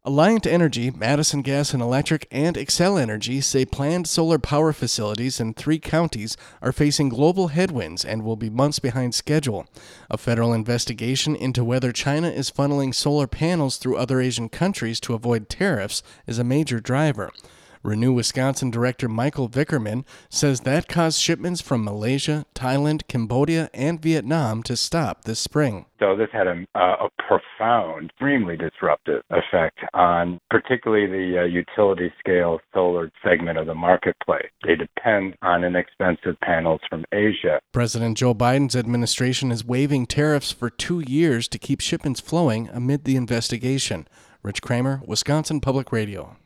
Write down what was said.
Alliant Energy, Madison Gas and Electric, and Xcel Energy say planned solar power facilities in 3 counties are facing global headwinds and will be months behind schedule. A federal investigation into whether China is funneling solar panels through other Asian countries to avoid tariffs is a major driver. Renew Wisconsin Director Michael Vickerman says that caused shipments from Malaysia, Thailand, Cambodia, and Vietnam to stop this spring. So this had a profound, extremely disruptive effect on particularly the utility-scale solar segment of the marketplace. They depend on inexpensive panels from Asia. President Joe Biden's administration is waiving tariffs for 2 years to keep shipments flowing amid the investigation. Rich Kramer, Wisconsin Public Radio.